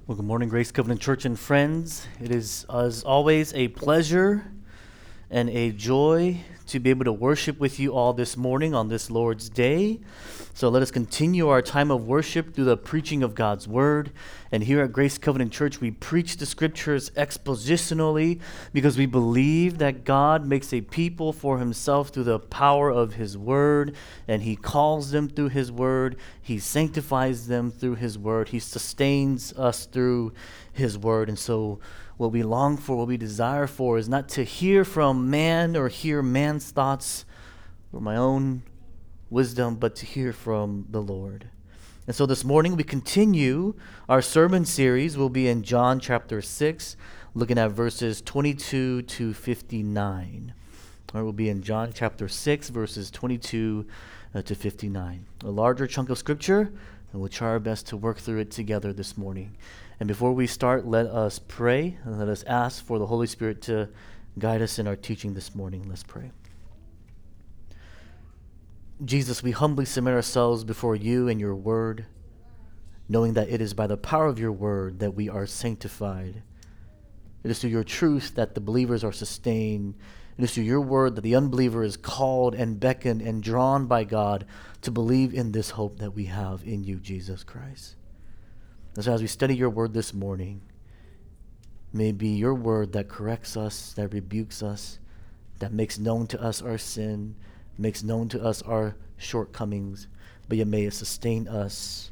Well, good morning, Grace Covenant Church and friends. It is, as always, a pleasure and a joy to be able to worship with you all this morning on this Lord's Day. So let us continue our time of worship through the preaching of God's Word. And here at Grace Covenant Church, we preach the Scriptures expositionally because we believe that God makes a people for Himself through the power of His Word, and He calls them through His Word. He sanctifies them through His Word. He sustains us through His Word. And so what we long for, what we desire for, is not to hear from man or hear man's thoughts or my own wisdom, but to hear from the Lord. And so this morning we continue our sermon series. We'll be in John chapter 6, looking at verses 22 to 59. Or we'll be in John chapter 6, verses 22 to 59. A larger chunk of scripture, and we'll try our best to work through it together this morning. And before we start, let us pray and let us ask for the Holy Spirit to guide us in our teaching this morning. Let's pray. Jesus, we humbly submit ourselves before you and your word, knowing that it is by the power of your word that we are sanctified. It is through your truth that the believers are sustained. It is through your word that the unbeliever is called and beckoned and drawn by God to believe in this hope that we have in you, Jesus Christ. And so as we study your word this morning, may it be your word that corrects us, that rebukes us, that makes known to us our sin, makes known to us our shortcomings, but yet may it sustain us.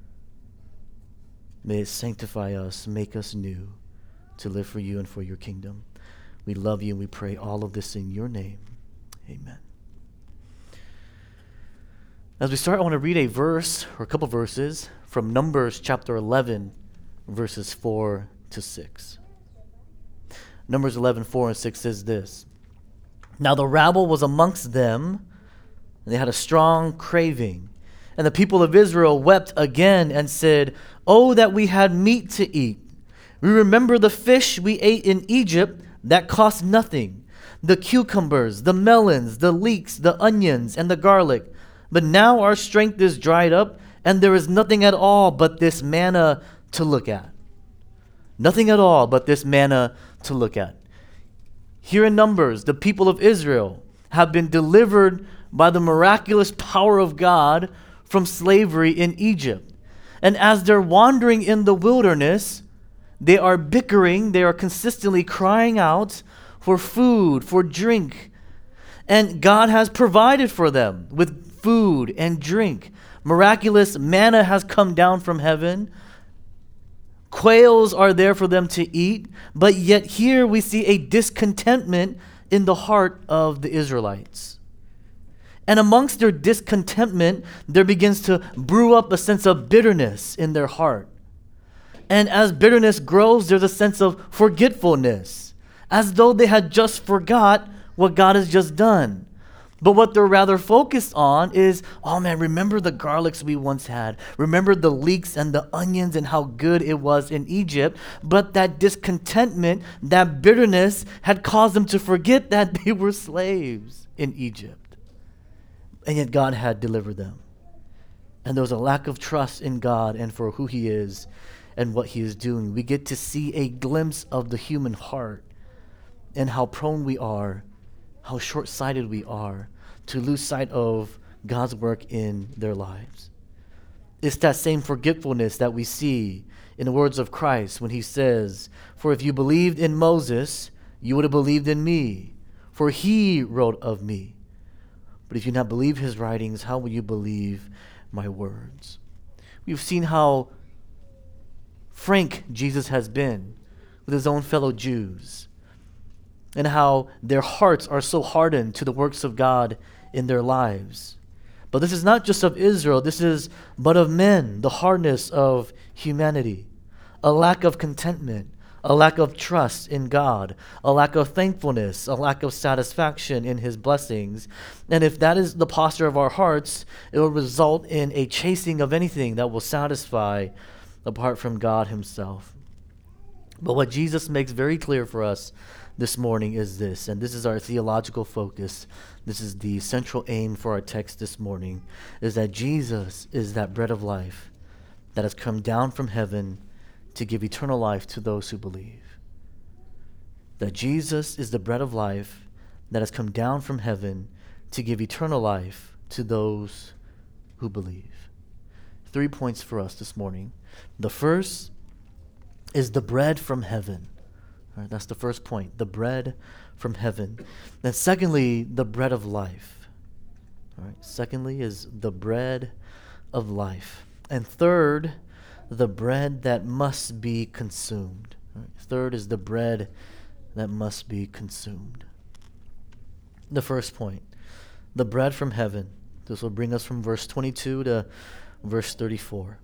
May it sanctify us, make us new to live for you and for your kingdom. We love you and we pray all of this in your name. Amen. As we start, I want to read a verse or a couple verses from Numbers chapter 11, verses 4 to 6. Numbers 11, 4 and 6 says this: Now the rabble was amongst them, and they had a strong craving. And the people of Israel wept again and said, Oh, that we had meat to eat. We remember the fish we ate in Egypt that cost nothing, the cucumbers, the melons, the leeks, the onions, and the garlic. But now our strength is dried up, and there is nothing at all but this manna to look at. Nothing at all but this manna to look at. Here in Numbers, the people of Israel have been delivered by the miraculous power of God from slavery in Egypt. And as they're wandering in the wilderness, they are bickering, they are consistently crying out for food, for drink. And God has provided for them with food and drink. Miraculous manna has come down from heaven. Quails are there for them to eat, but yet here we see a discontentment in the heart of the Israelites. And amongst their discontentment, there begins to brew up a sense of bitterness in their heart. And as bitterness grows, there's a sense of forgetfulness, as though they had just forgot what God has just done. But what they're rather focused on is, oh man, remember the garlics we once had. Remember the leeks and the onions and how good it was in Egypt. But that discontentment, that bitterness had caused them to forget that they were slaves in Egypt. And yet God had delivered them. And there was a lack of trust in God and for who He is and what He is doing. We get to see a glimpse of the human heart and how prone we are, how short-sighted we are to lose sight of God's work in their lives. It's that same forgetfulness that we see in the words of Christ when He says, For if you believed in Moses, you would have believed in me, for he wrote of me. But if you not believe his writings, how will you believe my words? We've seen how frank Jesus has been with his own fellow Jews, and how their hearts are so hardened to the works of God in their lives. But this is not just of Israel, this is but of men, the hardness of humanity, a lack of contentment, a lack of trust in God, a lack of thankfulness, a lack of satisfaction in His blessings. And if that is the posture of our hearts, it will result in a chasing of anything that will satisfy apart from God Himself. But what Jesus makes very clear for us this morning is this, and this is our theological focus. This is the central aim for our text this morning, is that Jesus is that bread of life that has come down from heaven to give eternal life to those who believe. That Jesus is the bread of life that has come down from heaven to give eternal life to those who believe. 3 points for us this morning. The first is the bread from heaven. All right, that's the first point, the bread from heaven. Then secondly, the bread of life. All right, secondly is the bread of life. And third, the bread that must be consumed. All right, third is the bread that must be consumed. The first point, the bread from heaven. This will bring us from verse 22 to verse 34.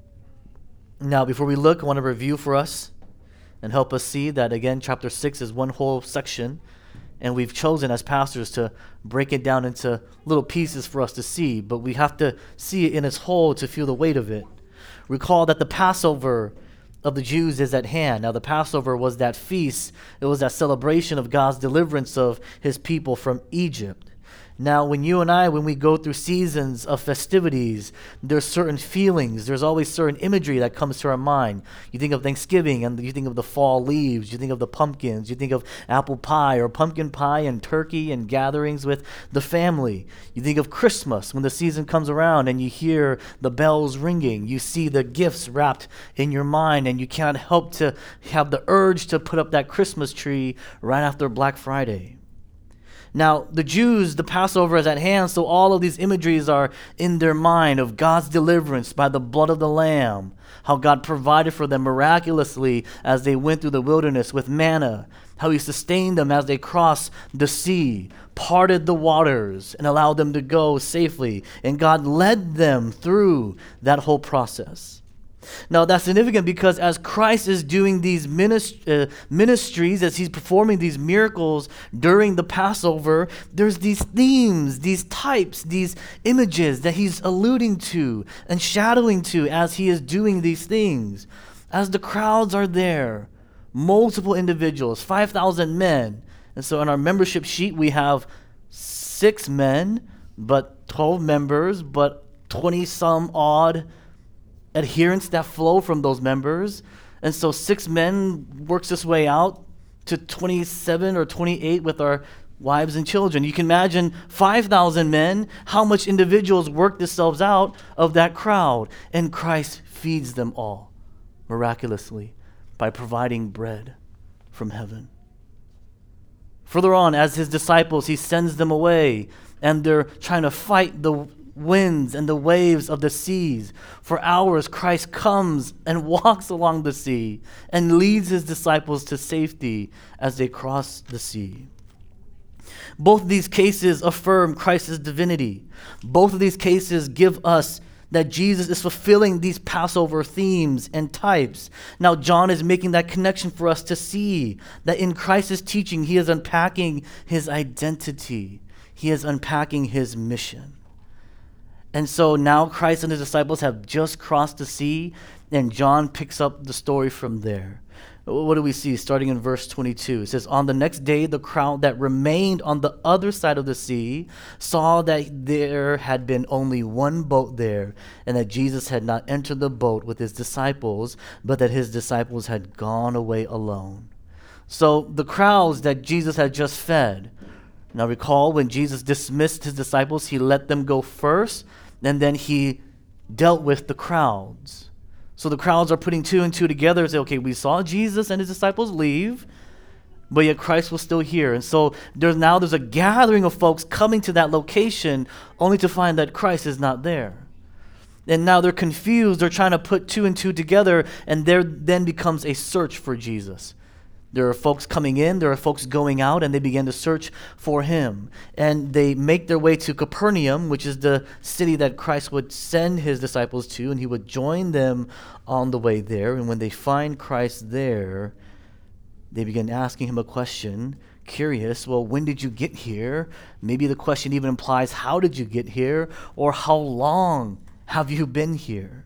Now, before we look, I want to review for us and help us see that, again, chapter 6 is one whole section, and we've chosen as pastors to break it down into little pieces for us to see, but we have to see it in its whole to feel the weight of it. Recall that the Passover of the Jews is at hand. Now, the Passover was that feast. It was that celebration of God's deliverance of his people from Egypt. Now, when we go through seasons of festivities, there's certain feelings. There's always certain imagery that comes to our mind. You think of Thanksgiving, and you think of the fall leaves. You think of the pumpkins. You think of apple pie or pumpkin pie and turkey and gatherings with the family. You think of Christmas when the season comes around and you hear the bells ringing. You see the gifts wrapped in your mind, and you can't help to have the urge to put up that Christmas tree right after Black Friday. Now, the Jews, the Passover is at hand, so all of these imageries are in their mind of God's deliverance by the blood of the Lamb, how God provided for them miraculously as they went through the wilderness with manna, how he sustained them as they crossed the sea, parted the waters, and allowed them to go safely, and God led them through that whole process. Now, that's significant because as Christ is doing these ministries, as he's performing these miracles during the Passover, there's these themes, these types, these images that he's alluding to and shadowing to as he is doing these things. As the crowds are there, multiple individuals, 5,000 men. And so on our membership sheet, we have 6 men, but 12 members, but 20-some odd adherents that flow from those members. And so 6 men works this way out to 27 or 28 with our wives and children. You can imagine 5,000 men, how much individuals work themselves out of that crowd. And Christ feeds them all miraculously by providing bread from heaven. Further on, as his disciples, he sends them away, and they're trying to fight the winds and the waves of the seas. For hours, Christ comes and walks along the sea and leads his disciples to safety as they cross the sea. Both of these cases affirm Christ's divinity. Both of these cases give us that Jesus is fulfilling these Passover themes and types. Now, John is making that connection for us to see that in Christ's teaching, he is unpacking his identity. He is unpacking his mission. And so now Christ and his disciples have just crossed the sea, and John picks up the story from there. What do we see? Starting in verse 22. It says, "On the next day, the crowd that remained on the other side of the sea saw that there had been only one boat there, and that Jesus had not entered the boat with his disciples, but that his disciples had gone away alone." So the crowds that Jesus had just fed. Now recall, when Jesus dismissed his disciples, he let them go first, and then he dealt with the crowds. So the crowds are putting 2 and 2 together and say, okay, we saw Jesus and his disciples leave, but yet Christ was still here. And so there's a gathering of folks coming to that location only to find that Christ is not there. And now they're confused. They're trying to put 2 and 2 together, and there then becomes a search for Jesus. There are folks coming in, there are folks going out, and they begin to search for him. And they make their way to Capernaum, which is the city that Christ would send his disciples to, and he would join them on the way there. And when they find Christ there, they begin asking him a question, curious, well, when did you get here? Maybe the question even implies, how did you get here? Or how long have you been here?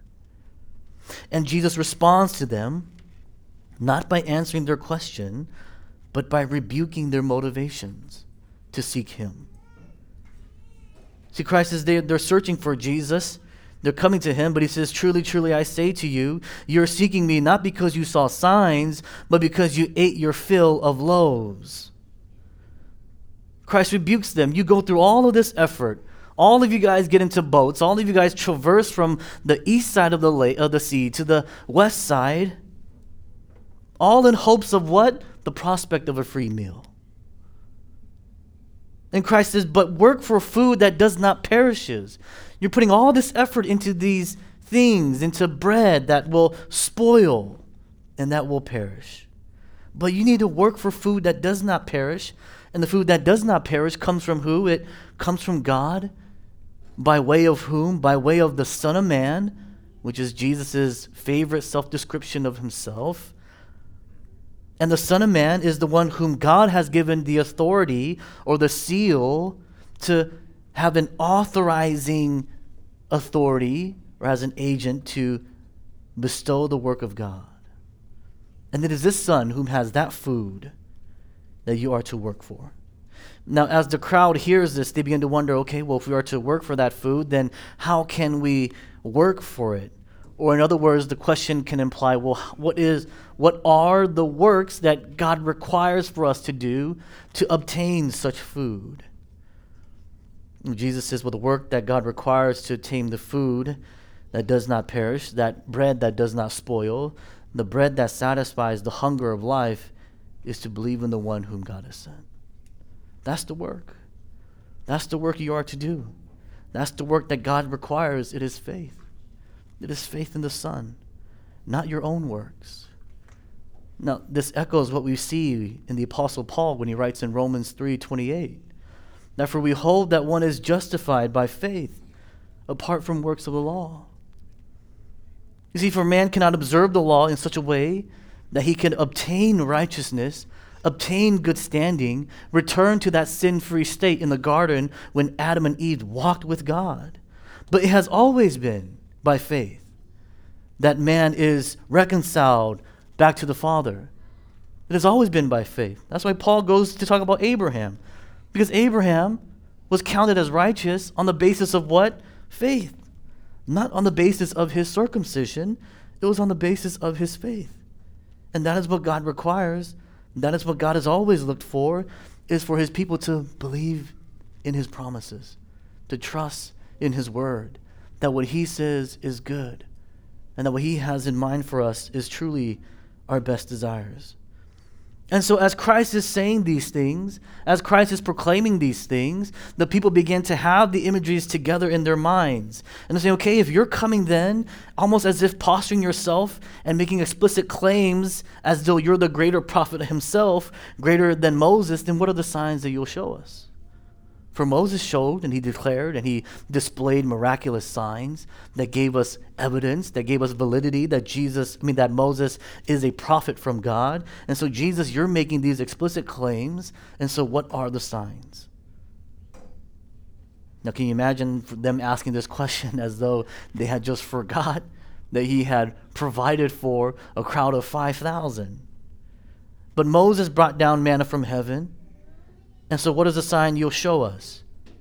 And Jesus responds to them, not by answering their question, but by rebuking their motivations to seek him. See, Christ is there. They're searching for Jesus. They're coming to him, but he says, truly, truly, I say to you, you're seeking me not because you saw signs, but because you ate your fill of loaves. Christ rebukes them. You go through all of this effort. All of you guys get into boats. All of you guys traverse from the east side of the sea to the west side, all in hopes of what? The prospect of a free meal. And Christ says, but work for food that does not perishes. You're putting all this effort into these things, into bread that will spoil and that will perish. But you need to work for food that does not perish. And the food that does not perish comes from who? It comes from God. By way of whom? By way of the Son of Man, which is Jesus' favorite self-description of himself. And the Son of Man is the one whom God has given the authority or the seal to have an authorizing authority or as an agent to bestow the work of God. And it is this Son whom has that food that you are to work for. Now, as the crowd hears this, they begin to wonder, okay, well, if we are to work for that food, then how can we work for it? Or in other words, the question can imply, well, what are the works that God requires for us to do to obtain such food? And Jesus says, well, the work that God requires to obtain the food that does not perish, that bread that does not spoil, the bread that satisfies the hunger of life, is to believe in the one whom God has sent. That's the work. That's the work you are to do. That's the work that God requires. It is faith. It is faith in the Son, not your own works. Now, this echoes what we see in the Apostle Paul when he writes in Romans 3:28. Therefore, we hold that one is justified by faith apart from works of the law. You see, for man cannot observe the law in such a way that he can obtain righteousness, obtain good standing, return to that sin-free state in the garden when Adam and Eve walked with God. But it has always been by faith that man is reconciled back to the Father. It has always been by faith. That's why Paul goes to talk about Abraham. Because Abraham was counted as righteous on the basis of what? Faith. Not on the basis of his circumcision. It was on the basis of his faith. And that is what God requires. That is what God has always looked for, is for his people to believe in his promises, to trust in his word, that what he says is good, and that what he has in mind for us is truly our best desires. And so as Christ is saying these things, as Christ is proclaiming these things, the people begin to have the imageries together in their minds. And they say, okay, if you're coming then, almost as if posturing yourself and making explicit claims as though you're the greater prophet himself, greater than Moses, then what are the signs that you'll show us? For Moses showed and he declared and he displayed miraculous signs that gave us evidence, that gave us validity that Moses is a prophet from God. And so Jesus, you're making these explicit claims. And so what are the signs? Now, can you imagine them asking this question as though they had just forgot that he had provided for a crowd of 5,000? But Moses brought down manna from heaven. And so what is the sign you'll show us?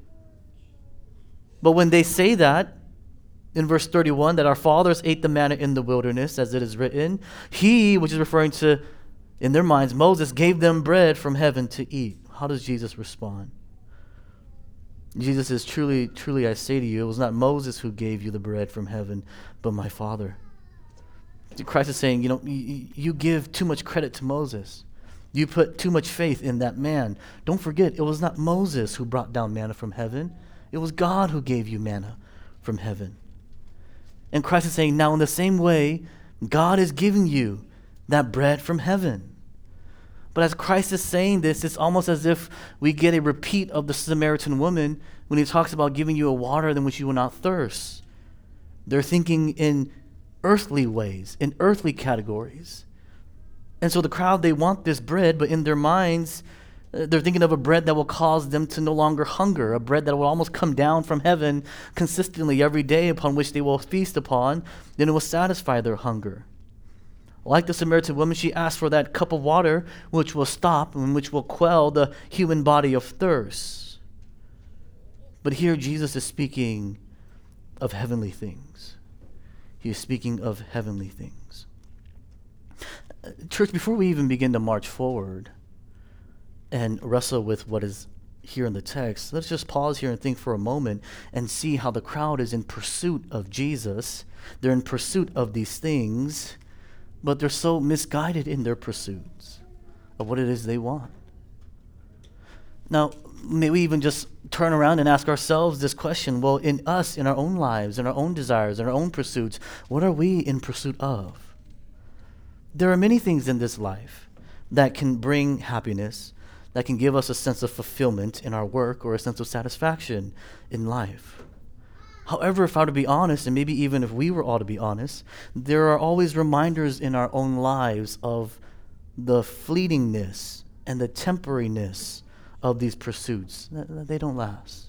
But when they say that, in verse 31, that our fathers ate the manna in the wilderness, as it is written, he, which is referring to, in their minds, Moses, gave them bread from heaven to eat. How does Jesus respond? Jesus says, truly, truly, I say to you, it was not Moses who gave you the bread from heaven, but my Father. Christ is saying, you give too much credit to Moses. You put too much faith in that man. Don't forget, it was not Moses who brought down manna from heaven. It was God who gave you manna from heaven. And Christ is saying, now in the same way, God is giving you that bread from heaven. But as Christ is saying this, it's almost as if we get a repeat of the Samaritan woman when he talks about giving you a water than which you will not thirst. They're thinking in earthly ways, in earthly categories. And so the crowd, they want this bread, but in their minds, they're thinking of a bread that will cause them to no longer hunger, a bread that will almost come down from heaven consistently every day upon which they will feast upon, then it will satisfy their hunger. Like the Samaritan woman, she asked for that cup of water which will stop and which will quell the human body of thirst. But here Jesus is speaking of heavenly things. He is speaking of heavenly things. Church, before we even begin to march forward and wrestle with what is here in the text, let's just pause here and think for a moment and see how the crowd is in pursuit of Jesus. They're in pursuit of these things, but they're so misguided in their pursuits of what it is they want. Now, may we even just turn around and ask ourselves this question, well, in us, in our own lives, in our own desires, in our own pursuits, what are we in pursuit of? There are many things in this life that can bring happiness, that can give us a sense of fulfillment in our work or a sense of satisfaction in life. However, if I were to be honest, and maybe even if we were all to be honest, there are always reminders in our own lives of the fleetingness and the temporariness of these pursuits. They don't last.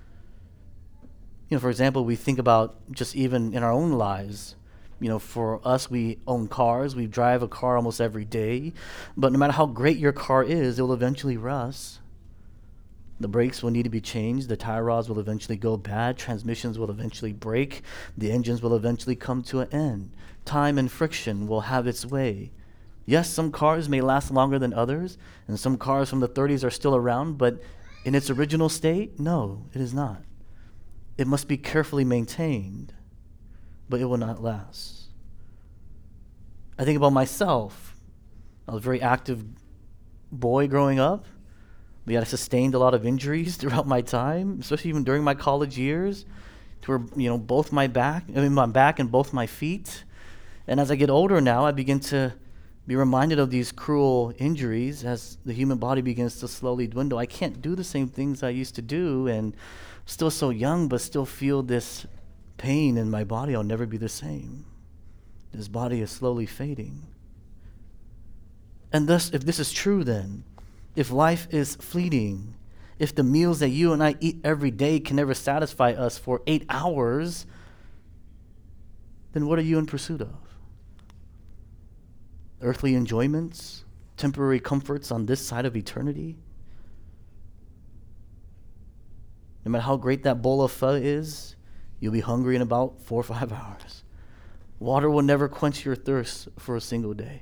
For example, we think about just even in our own lives. For us, we own cars. We drive a car almost every day. But no matter how great your car is, it will eventually rust. The brakes will need to be changed. The tie rods will eventually go bad. Transmissions will eventually break. The engines will eventually come to an end. Time and friction will have its way. Yes, some cars may last longer than others, and some cars from the 30s are still around, but in its original state, no, it is not. It must be carefully maintained, but it will not last. I think about myself. I was a very active boy growing up. I sustained a lot of injuries throughout my time, especially even during my college years, to where, both my back and both my feet. And as I get older now, I begin to be reminded of these cruel injuries as the human body begins to slowly dwindle. I can't do the same things I used to do, and I'm still so young, but still feel this pain in my body. I'll never be the same. This body is slowly fading. And thus, if this is true then, if life is fleeting, if the meals that you and I eat every day can never satisfy us for 8 hours, then what are you in pursuit of? Earthly enjoyments, temporary comforts on this side of eternity? No matter how great that bowl of pho is, you'll be hungry in about 4 or 5 hours. Water will never quench your thirst for a single day.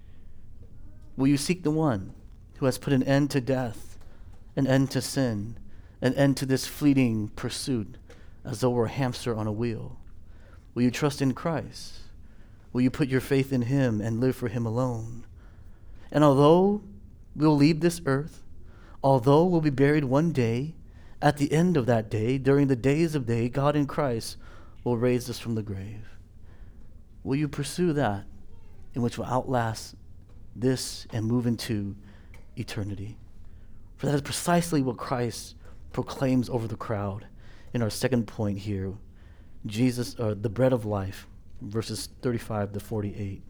Will you seek the one who has put an end to death, an end to sin, an end to this fleeting pursuit as though we're a hamster on a wheel? Will you trust in Christ? Will you put your faith in him and live for him alone? And although we'll leave this earth, although we'll be buried one day, at the end of that day, during the days of day, God in Christ will raise us from the grave. Will you pursue that in which will outlast this and move into eternity? For that is precisely what Christ proclaims over the crowd in our second point here. Jesus, the bread of life, verses 35 to 48.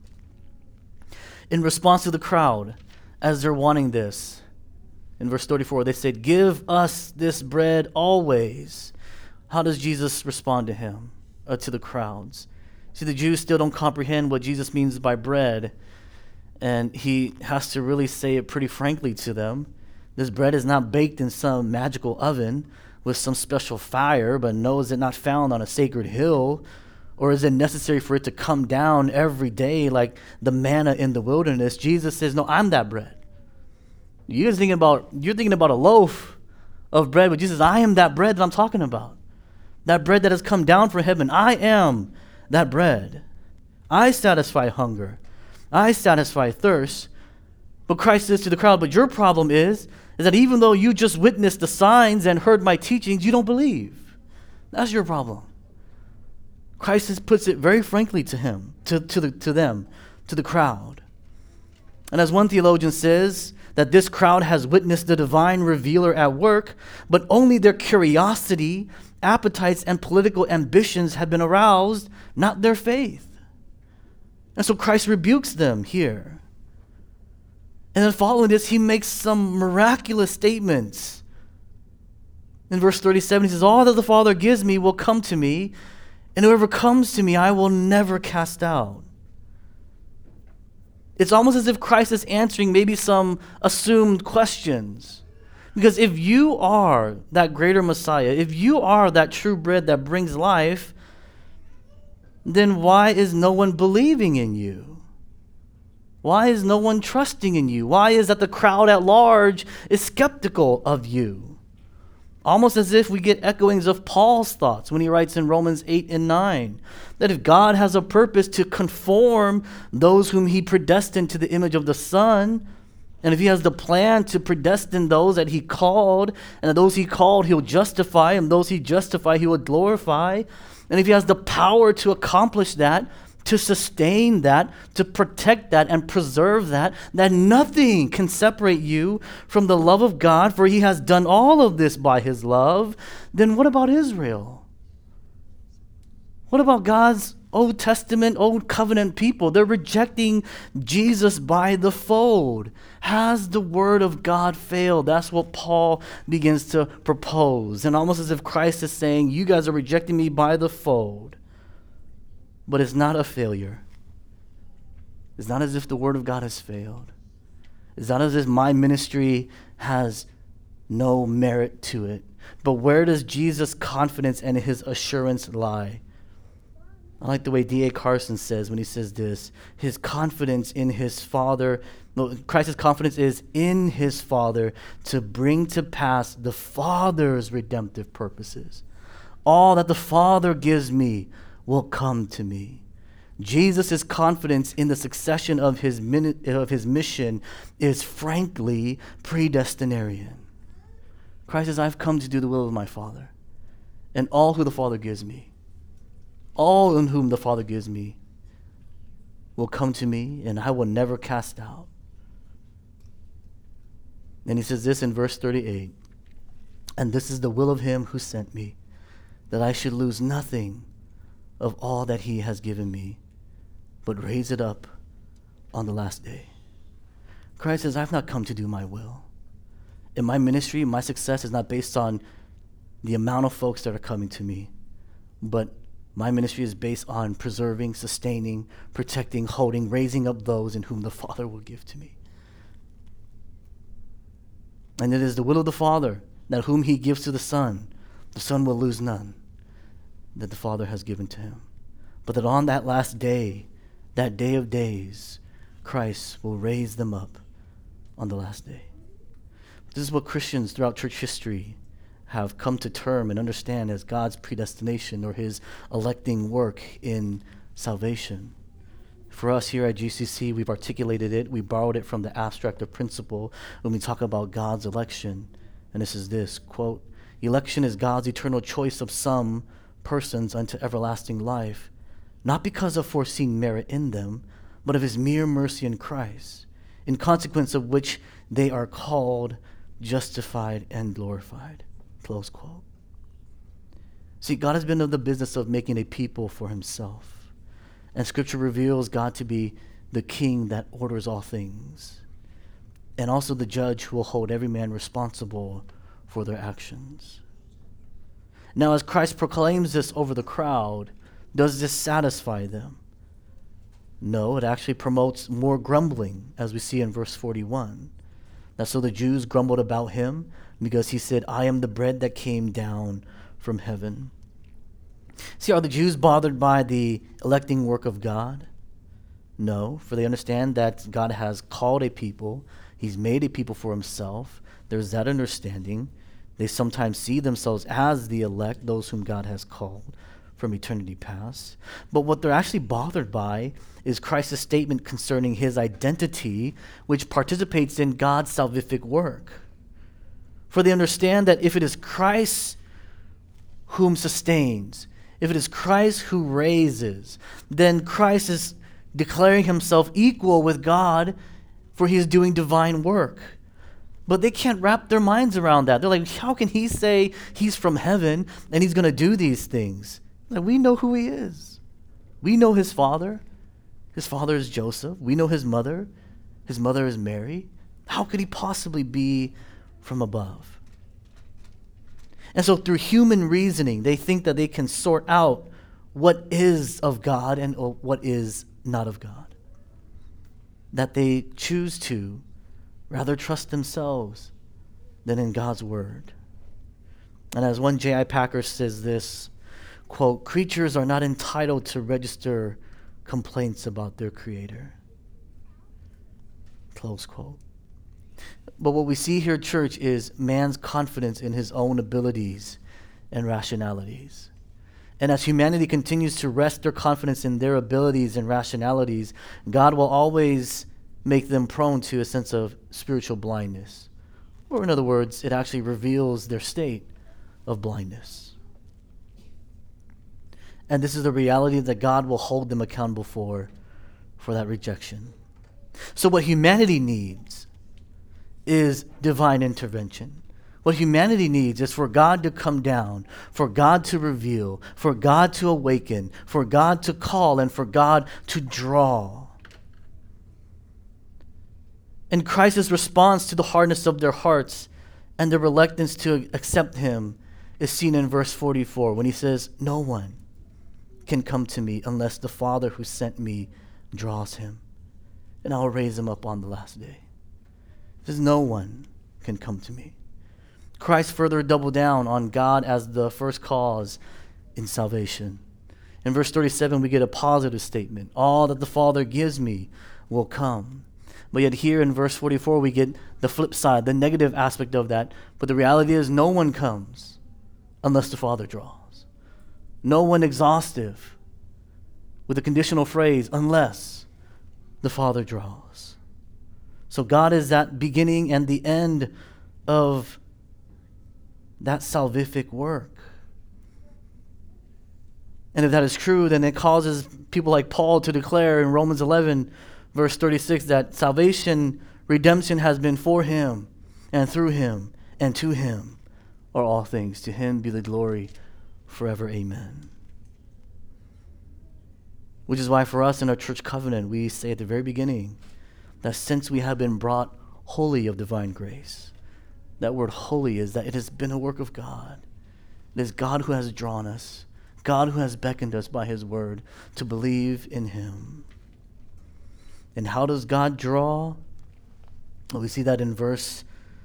In response to the crowd, as they're wanting this, in verse 34, they said, "Give us this bread always." How does Jesus respond to him, to the crowds? See, the Jews still don't comprehend what Jesus means by bread, and he has to really say it pretty frankly to them. This bread is not baked in some magical oven with some special fire, but no, is it not found on a sacred hill? Or is it necessary for it to come down every day like the manna in the wilderness? Jesus says, no, I'm that bread. You're thinking about a loaf of bread, but Jesus says, I am that bread that I'm talking about. That bread that has come down from heaven. I am that bread. I satisfy hunger. I satisfy thirst. But Christ says to the crowd, but your problem is that even though you just witnessed the signs and heard my teachings, you don't believe. That's your problem. Christ puts it very frankly to him, to the crowd. And as one theologian says, that this crowd has witnessed the divine revealer at work, but only their curiosity, appetites, and political ambitions have been aroused, not their faith. And so Christ rebukes them here. And then following this, he makes some miraculous statements. In verse 37, he says, all that the Father gives me will come to me, and whoever comes to me, I will never cast out. It's almost as if Christ is answering maybe some assumed questions. Because if you are that greater Messiah, if you are that true bread that brings life, then why is no one believing in you? Why is no one trusting in you? Why is that the crowd at large is skeptical of you? Almost as if we get echoings of Paul's thoughts when he writes in Romans 8 and 9, that if God has a purpose to conform those whom he predestined to the image of the Son, and if he has the plan to predestine those that he called, and those he called he'll justify, and those he justified he will glorify, and if he has the power to accomplish that, to sustain that, to protect that and preserve that, that nothing can separate you from the love of God, for he has done all of this by his love, then what about Israel? What about God's Old Testament, Old Covenant people? They're rejecting Jesus by the fold. Has the word of God failed? That's what Paul begins to propose. And almost as if Christ is saying, you guys are rejecting me by the fold. But it's not a failure. It's not as if the word of God has failed. It's not as if my ministry has no merit to it. But where does Jesus' confidence and his assurance lie? I like the way D.A. Carson says when he says this, his confidence in his Father, Christ's confidence is in his Father to bring to pass the Father's redemptive purposes. All that the Father gives me will come to me. Jesus' confidence in the succession of his mission is frankly predestinarian. Christ says, I've come to do the will of my Father, and all who the Father gives me. All in whom the Father gives me will come to me, and I will never cast out. And he says this in verse 38, and this is the will of him who sent me, that I should lose nothing of all that he has given me, but raise it up on the last day. Christ says, I've not come to do my will. In my ministry, my success is not based on the amount of folks that are coming to me, but my ministry is based on preserving, sustaining, protecting, holding, raising up those in whom the Father will give to me. And it is the will of the Father that whom he gives to the Son will lose none that the Father has given to him. But that on that last day, that day of days, Christ will raise them up on the last day. This is what Christians throughout church history have come to term and understand as God's predestination or his electing work in salvation. For us here at GCC, we've articulated it. We borrowed it from the abstract of principle when we talk about God's election. And this is this, quote, election is God's eternal choice of some persons unto everlasting life, not because of foreseen merit in them, but of his mere mercy in Christ, in consequence of which they are called, justified, and glorified. Close quote. See, God has been in the business of making a people for himself. And Scripture reveals God to be the king that orders all things, and also the judge who will hold every man responsible for their actions. Now, as Christ proclaims this over the crowd, does this satisfy them? No, it actually promotes more grumbling, as we see in verse 41. Now, so the Jews grumbled about him because he said, I am the bread that came down from heaven. See, are the Jews bothered by the electing work of God? No, for they understand that God has called a people. He's made a people for himself. There's that understanding. They sometimes see themselves as the elect, those whom God has called from eternity past. But what they're actually bothered by is Christ's statement concerning his identity, which participates in God's salvific work. For they understand that if it is Christ whom sustains, if it is Christ who raises, then Christ is declaring himself equal with God, for he is doing divine work. But they can't wrap their minds around that. They're like, how can he say he's from heaven and he's going to do these things? Like, we know who he is. We know his father. His father is Joseph. We know his mother. His mother is Mary. How could he possibly be from above? And so through human reasoning, they think that they can sort out what is of God and what is not of God. That they choose to rather trust themselves than in God's word. And as one J.I. Packer says this, quote, creatures are not entitled to register complaints about their creator. Close quote. But what we see here, church, is man's confidence in his own abilities and rationalities. And as humanity continues to rest their confidence in their abilities and rationalities, God will always make them prone to a sense of spiritual blindness. Or in other words, it actually reveals their state of blindness. And this is the reality that God will hold them accountable for that rejection. So what humanity needs is divine intervention. What humanity needs is for God to come down, for God to reveal, for God to awaken, for God to call, and for God to draw. And Christ's response to the hardness of their hearts and their reluctance to accept him is seen in verse 44 when he says, no one can come to me unless the Father who sent me draws him, and I will raise him up on the last day. He says, no one can come to me. Christ further doubled down on God as the first cause in salvation. In verse 37, we get a positive statement. All that the Father gives me will come. But yet here in verse 44, we get the flip side, the negative aspect of that. But the reality is no one comes unless the Father draws. No one exhaustive with a conditional phrase, unless the Father draws. So God is that beginning and the end of that salvific work. And if that is true, then it causes people like Paul to declare in Romans 11, verse 36, that salvation, redemption has been for him and through him and to him are all things. To him be the glory forever. Amen. Which is why for us in our church covenant, we say at the very beginning that since we have been brought wholly of divine grace, that word holy is that it has been a work of God. It is God who has drawn us, God who has beckoned us by his word to believe in him. And how does God draw? Well, we see that in verse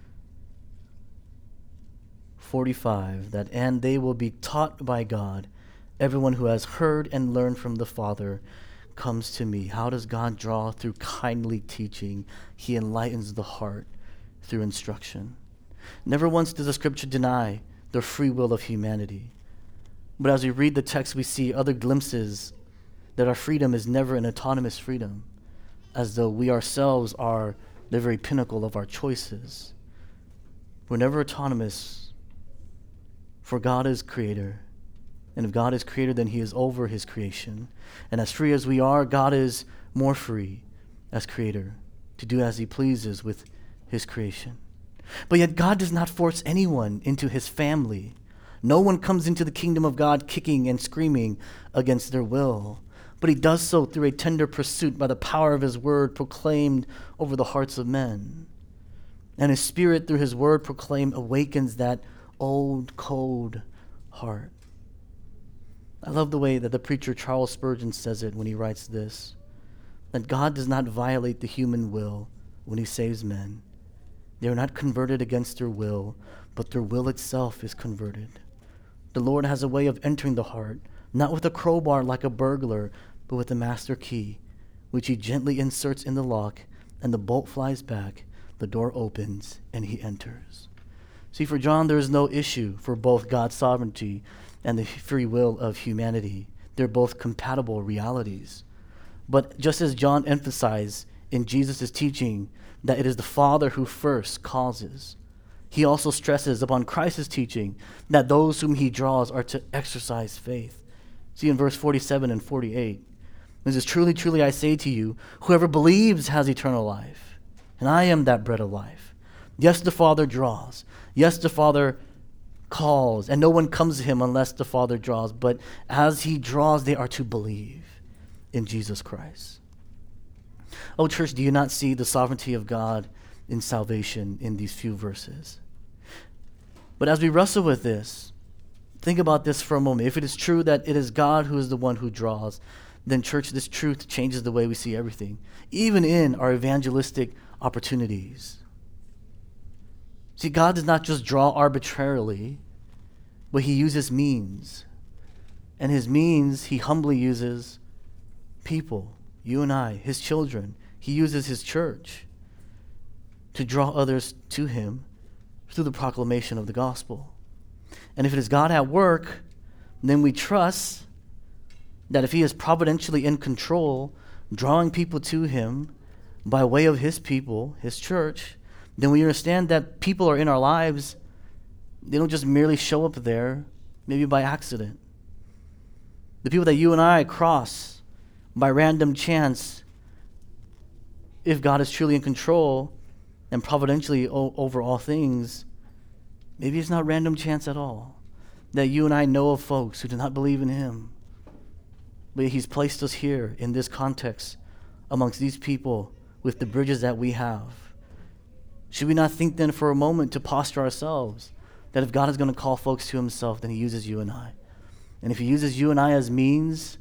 45, that and they will be taught by God. Everyone who has heard and learned from the Father comes to me. How does God draw? Through kindly teaching. He enlightens the heart through instruction. Never once does the scripture deny the free will of humanity. But as we read the text, we see other glimpses that our freedom is never an autonomous freedom, as though we ourselves are the very pinnacle of our choices. We're never autonomous, for God is creator. And if God is creator, then he is over his creation. And as free as we are, God is more free as creator to do as he pleases with his creation. But yet God does not force anyone into his family. No one comes into the kingdom of God kicking and screaming against their will. But he does so through a tender pursuit by the power of his word proclaimed over the hearts of men. And his spirit through his word proclaimed awakens that old, cold heart. I love the way that the preacher Charles Spurgeon says it when he writes this, that God does not violate the human will when he saves men. They are not converted against their will, but their will itself is converted. The Lord has a way of entering the heart, not with a crowbar like a burglar, but with a master key, which he gently inserts in the lock, and the bolt flies back, the door opens, and he enters. See, for John, there is no issue for both God's sovereignty and the free will of humanity. They're both compatible realities. But just as John emphasized in Jesus' teaching that it is the Father who first causes, he also stresses upon Christ's teaching that those whom he draws are to exercise faith. See in verse 47 and 48. This is truly, truly I say to you, whoever believes has eternal life, and I am that bread of life. Yes, the Father draws. Yes, the Father calls, and no one comes to him unless the Father draws. But as he draws, they are to believe in Jesus Christ. Oh, church, do you not see the sovereignty of God in salvation in these few verses? But as we wrestle with this, think about this for a moment. If it is true that it is God who is the one who draws, then church, this truth changes the way we see everything, even in our evangelistic opportunities. See, God does not just draw arbitrarily, but he uses means. And his means, he humbly uses people, you and I, his children. He uses his church to draw others to him through the proclamation of the gospel. And if it is God at work, then we trust that if he is providentially in control, drawing people to him by way of his people, his church, then we understand that people are in our lives. They don't just merely show up there, maybe by accident. The people that you and I cross by random chance, if God is truly in control and providentially over all things, maybe it's not random chance at all that you and I know of folks who do not believe in him. But he's placed us here in this context amongst these people with the bridges that we have. Should we not think then for a moment to posture ourselves that if God is going to call folks to himself, then he uses you and I. And if he uses you and I as means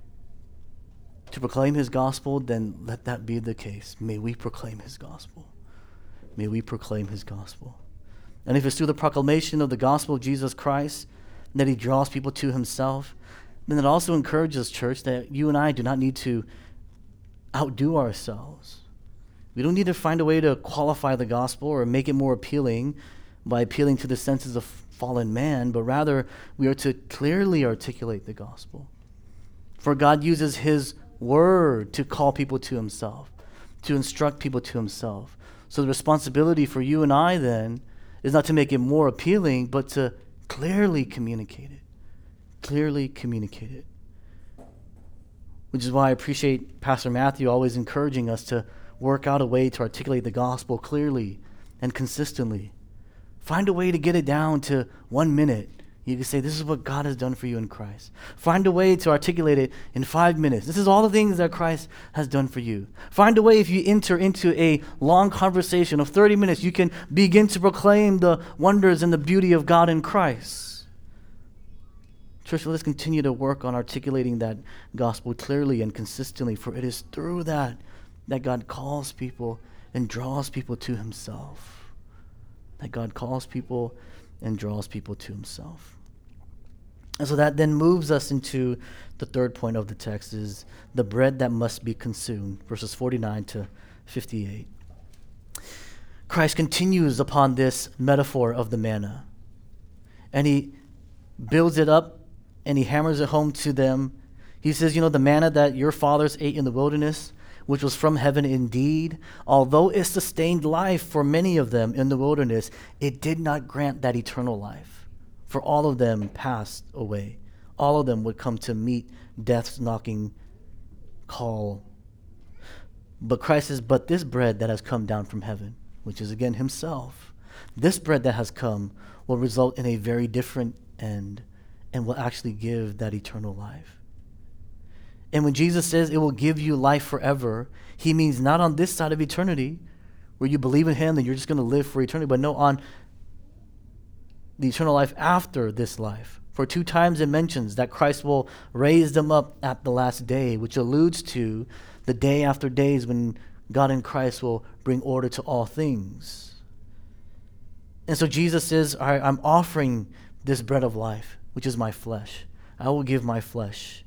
to proclaim his gospel, then let that be the case. May we proclaim his gospel. May we proclaim his gospel. And if it's through the proclamation of the gospel of Jesus Christ that he draws people to himself, then it also encourages, church, that you and I do not need to outdo ourselves. We don't need to find a way to qualify the gospel or make it more appealing by appealing to the senses of fallen man, but rather we are to clearly articulate the gospel. For God uses his word to call people to himself, to instruct people to himself. So the responsibility for you and I then is not to make it more appealing, but to clearly communicate it. Clearly communicate it. Which is why I appreciate Pastor Matthew always encouraging us to work out a way to articulate the gospel clearly and consistently. Find a way to get it down to 1 minute. You can say, this is what God has done for you in Christ. Find a way to articulate it in 5 minutes. This is all the things that Christ has done for you. Find a way, if you enter into a long conversation of 30 minutes, you can begin to proclaim the wonders and the beauty of God in Christ. Church, let's continue to work on articulating that gospel clearly and consistently, for it is through that God calls people and draws people to himself. That God calls people and draws people to himself. And so that then moves us into the third point of the text, is the bread that must be consumed, verses 49 to 58. Christ continues upon this metaphor of the manna, and he builds it up and he hammers it home to them. He says, the manna that your fathers ate in the wilderness, which was from heaven indeed, although it sustained life for many of them in the wilderness, it did not grant that eternal life. For all of them passed away. All of them would come to meet death's knocking call. But Christ says, but this bread that has come down from heaven, which is again himself, this bread that has come will result in a very different end and will actually give that eternal life. And when Jesus says it will give you life forever, he means not on this side of eternity, where you believe in him and you're just going to live for eternity, but no, on the eternal life after this life. For 2 times it mentions that Christ will raise them up at the last day, which alludes to the day after days when God in Christ will bring order to all things. And so Jesus says, all right, I'm offering this bread of life, which is my flesh. I will give my flesh.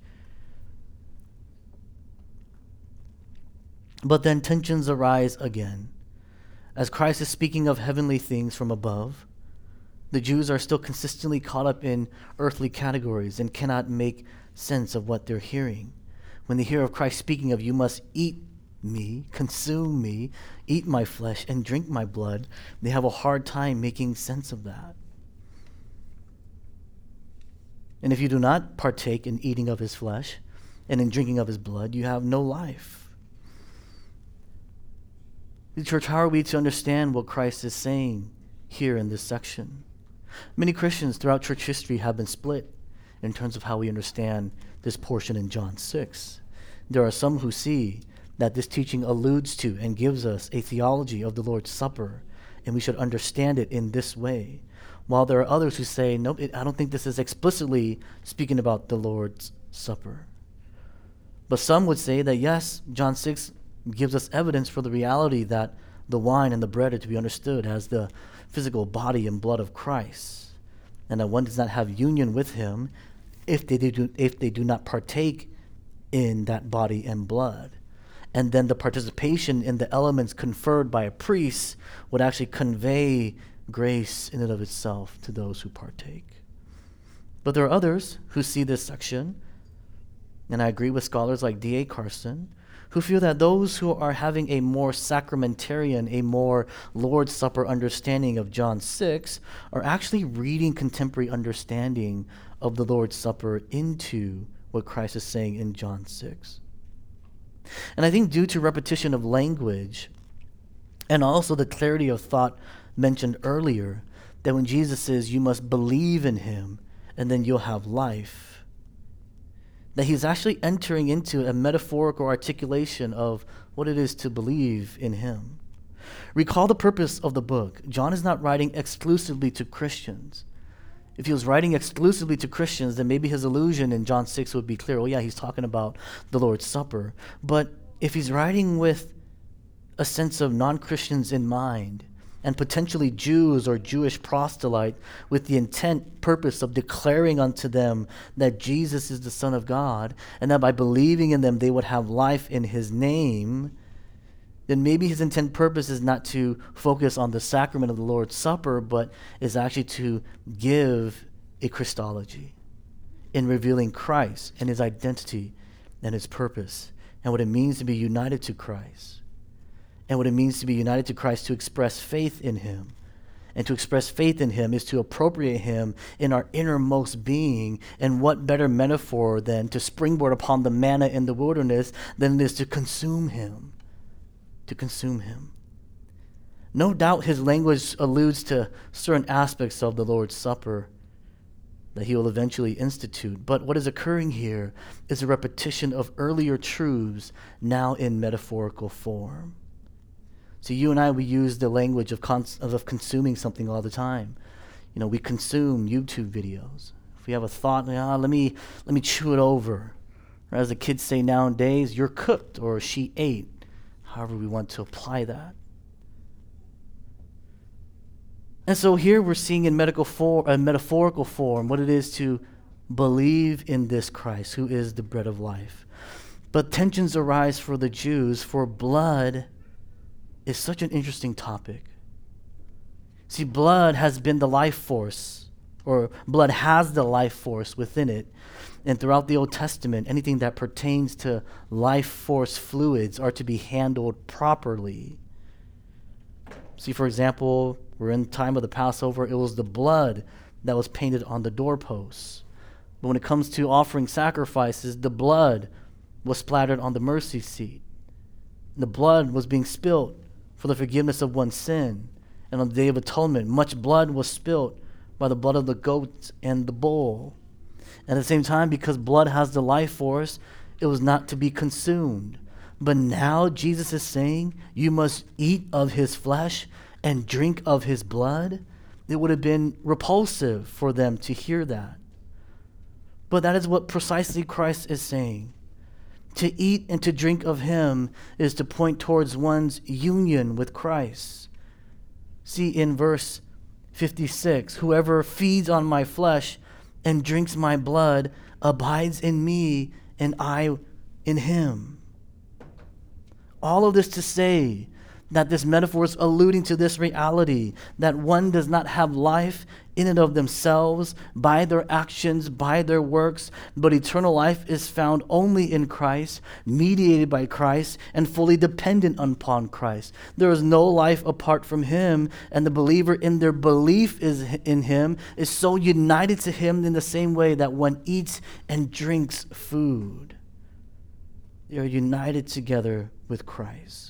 But then tensions arise again. As Christ is speaking of heavenly things from above, the Jews are still consistently caught up in earthly categories and cannot make sense of what they're hearing. When they hear of Christ speaking of, you must eat me, consume me, eat my flesh, and drink my blood, they have a hard time making sense of that. And if you do not partake in eating of his flesh and in drinking of his blood, you have no life. Church, how are we to understand what Christ is saying here in this section? Many Christians throughout church history have been split in terms of how we understand this portion in John 6. There are some who see that this teaching alludes to and gives us a theology of the Lord's Supper, and we should understand it in this way. While there are others who say, nope, I don't think this is explicitly speaking about the Lord's Supper. But some would say that yes, John 6 gives us evidence for the reality that the wine and the bread are to be understood as the physical body and blood of Christ, and that one does not have union with him if they do not partake in that body and blood. And then the participation in the elements conferred by a priest would actually convey grace in and of itself to those who partake. But there are others who see this section, and I agree with scholars like D.A. Carson, who feel that those who are having a more sacramentarian, a more Lord's Supper understanding of John 6 are actually reading contemporary understanding of the Lord's Supper into what Christ is saying in John 6. And I think due to repetition of language and also the clarity of thought mentioned earlier, that when Jesus says you must believe in him and then you'll have life, that he's actually entering into a metaphorical articulation of what it is to believe in him. Recall the purpose of the book. John is not writing exclusively to Christians. If he was writing exclusively to Christians, then maybe his allusion in John 6 would be clear. Oh yeah, he's talking about the Lord's Supper. But if he's writing with a sense of non-Christians in mind, and potentially Jews or Jewish proselyte with the purpose of declaring unto them that Jesus is the Son of God, and that by believing in them they would have life in his name, then maybe his purpose is not to focus on the sacrament of the Lord's Supper, but is actually to give a Christology in revealing Christ and his identity and his purpose and what it means to be united to Christ. And what it means to be united to Christ, to express faith in him. And to express faith in him is to appropriate him in our innermost being. And what better metaphor than to springboard upon the manna in the wilderness than it is to consume him. To consume him. No doubt his language alludes to certain aspects of the Lord's Supper that he will eventually institute. But what is occurring here is a repetition of earlier truths now in metaphorical form. So you and I, we use the language of consuming something all the time. You know, we consume YouTube videos. If we have a thought, let me chew it over. Or as the kids say nowadays, you're cooked or she ate. However we want to apply that. And so here we're seeing in metaphorical form what it is to believe in this Christ who is the bread of life. But tensions arise for the Jews, for blood is such an interesting topic. See, blood has been the life force, or blood has the life force within it. And throughout the Old Testament, anything that pertains to life force fluids are to be handled properly. See, for example, we're in the time of the Passover. It was the blood that was painted on the doorposts. But when it comes to offering sacrifices, the blood was splattered on the mercy seat. The blood was being spilled for the forgiveness of one's sin. And on the Day of Atonement, much blood was spilt by the blood of the goat and the bull. At the same time, because blood has the life force, it was not to be consumed. But now Jesus is saying, you must eat of his flesh and drink of his blood. It would have been repulsive for them to hear that. But that is what precisely Christ is saying. To eat and to drink of him is to point towards one's union with Christ. See in verse 56, whoever feeds on my flesh and drinks my blood abides in me and I in him. All of this to say that this metaphor is alluding to this reality, that one does not have life in and of themselves, by their actions, by their works, but eternal life is found only in Christ, mediated by Christ, and fully dependent upon Christ. There is no life apart from him, and the believer in their belief in him is so united to him in the same way that one eats and drinks food. They are united together with Christ.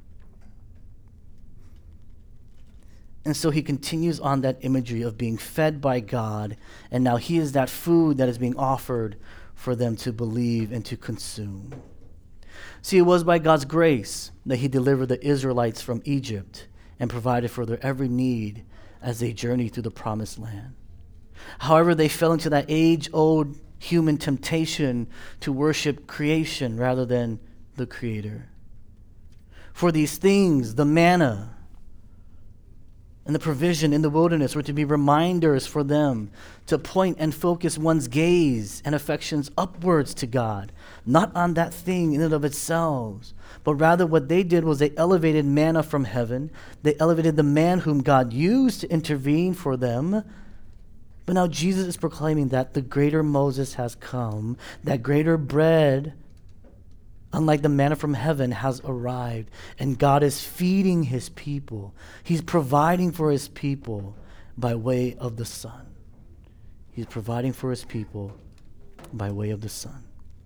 And so he continues on that imagery of being fed by God, and now he is that food that is being offered for them to believe and to consume. See, it was by God's grace that he delivered the Israelites from Egypt and provided for their every need as they journeyed through the promised land. However, they fell into that age-old human temptation to worship creation rather than the Creator. for these things, the manna and the provision in the wilderness, were to be reminders for them to point and focus one's gaze and affections upwards to God, not on that thing in and of itself, but rather what they did was they elevated manna from heaven. They elevated the man whom God used to intervene for them. But now Jesus is proclaiming that the greater Moses has come, that greater bread, unlike the manna from heaven, has arrived, and God is feeding his people. He's providing for his people by way of the Son. He's providing for his people by way of the Son.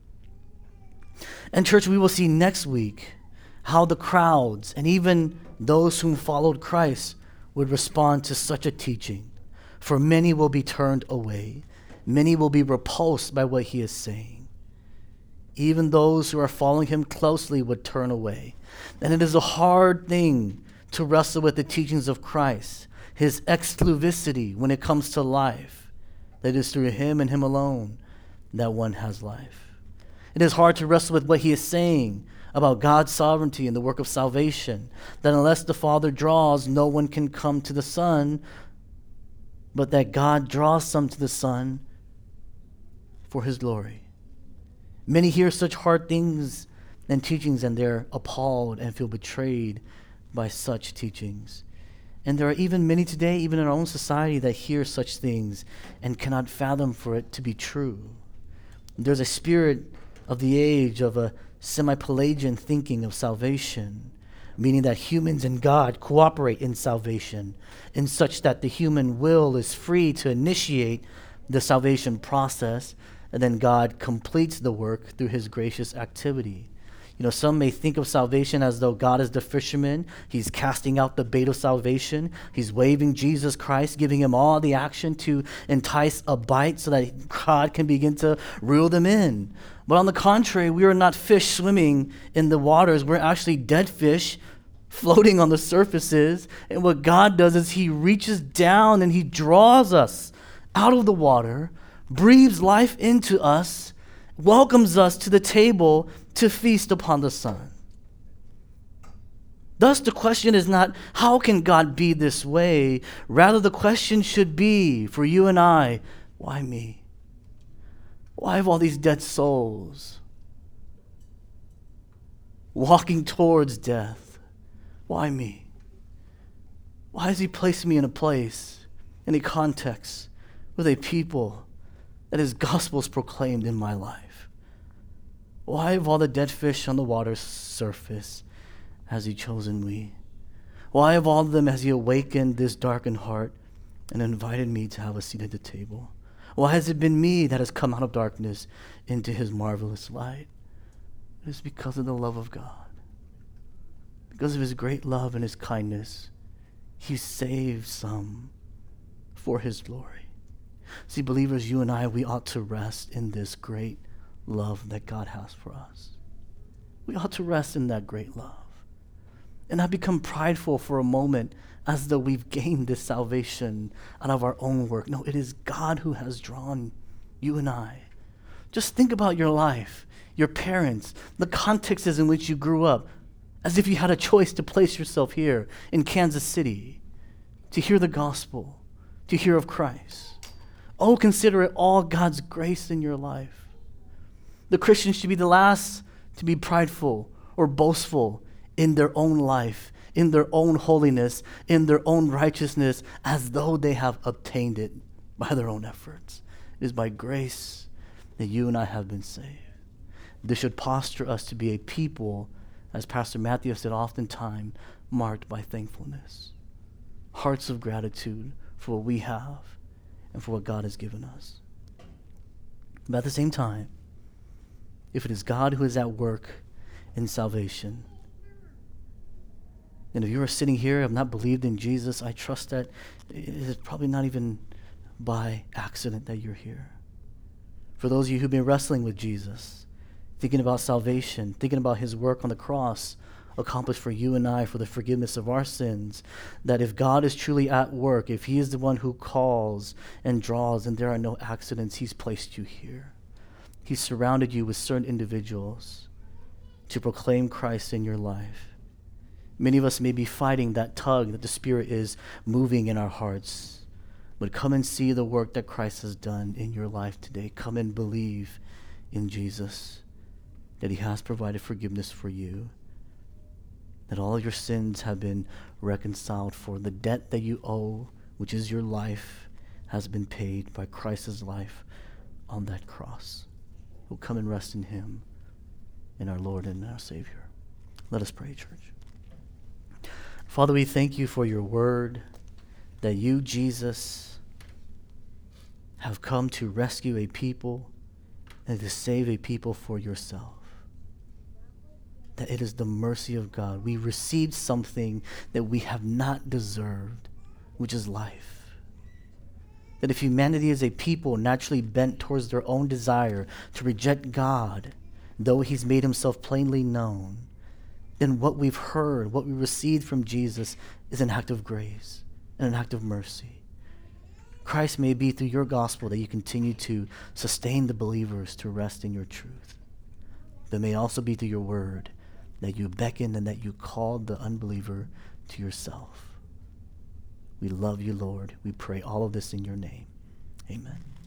And church, we will see next week how the crowds and even those whom followed Christ would respond to such a teaching. For many will be turned away. Many will be repulsed by what he is saying. Even those who are following him closely would turn away. And it is a hard thing to wrestle with the teachings of Christ, his exclusivity when it comes to life. That it is through him and him alone that one has life. It is hard to wrestle with what he is saying about God's sovereignty and the work of salvation, that unless the Father draws, no one can come to the Son, but that God draws some to the Son for his glory. Many hear such hard things and teachings, and they're appalled and feel betrayed by such teachings. And there are even many today, even in our own society, that hear such things and cannot fathom for it to be true. There's a spirit of the age of a semi-Pelagian thinking of salvation, meaning that humans and God cooperate in salvation in such that the human will is free to initiate the salvation process, and then God completes the work through his gracious activity. You know, some may think of salvation as though God is the fisherman. He's casting out the bait of salvation. He's waving Jesus Christ, giving him all the action to entice a bite so that God can begin to reel them in. But on the contrary, we are not fish swimming in the waters. We're actually dead fish floating on the surfaces. And what God does is he reaches down and he draws us out of the water, breathes life into us, welcomes us to the table to feast upon the Son. Thus, the question is not, how can God be this way? Rather, the question should be, for you and I, why me? Why have all these dead souls walking towards death? Why me? Why has he placed me in a place, in a context, with a people that his gospel is proclaimed in my life? Why of all the dead fish on the water's surface has he chosen me? Why of all of them has he awakened this darkened heart and invited me to have a seat at the table? Why has it been me that has come out of darkness into his marvelous light? It is because of the love of God. Because of his great love and his kindness, he saved some for his glory. See, believers, you and I, we ought to rest in this great love that God has for us. We ought to rest in that great love and not become prideful for a moment as though we've gained this salvation out of our own work. No, it is God who has drawn you and I. Just think about your life, your parents, the contexts in which you grew up, as if you had a choice to place yourself here in Kansas City, to hear the gospel, to hear of Christ. Oh, consider it all God's grace in your life. The Christians should be the last to be prideful or boastful in their own life, in their own holiness, in their own righteousness, as though they have obtained it by their own efforts. It is by grace that you and I have been saved. This should posture us to be a people, as Pastor Matthew said oftentimes, marked by thankfulness. Hearts of gratitude for what we have and for what God has given us. But at the same time, if it is God who is at work in salvation, and if you are sitting here and have not believed in Jesus, I trust that it is probably not even by accident that you're here. For those of you who've been wrestling with Jesus, thinking about salvation, thinking about his work on the cross, accomplished for you and I for the forgiveness of our sins, that if God is truly at work, if he is the one who calls and draws and there are no accidents, he's placed you here. He's surrounded you with certain individuals to proclaim Christ in your life. Many of us may be fighting that tug that the Spirit is moving in our hearts. But come and see the work that Christ has done in your life today. Come and believe in Jesus, that he has provided forgiveness for you, that all your sins have been reconciled for. The debt that you owe, which is your life, has been paid by Christ's life on that cross. We'll come and rest in him, in our Lord and our Savior. Let us pray, church. Father, we thank you for your word, that you, Jesus, have come to rescue a people and to save a people for yourself. That it is the mercy of God. We received something that we have not deserved, which is life. That if humanity is a people naturally bent towards their own desire to reject God, though he's made himself plainly known, then what we've heard, what we received from Jesus is an act of grace and an act of mercy. Christ, may it be through your gospel that you continue to sustain the believers to rest in your truth. But may it also be through your word that you beckon and that you called the unbeliever to yourself. We love you, Lord. We pray all of this in your name. Amen.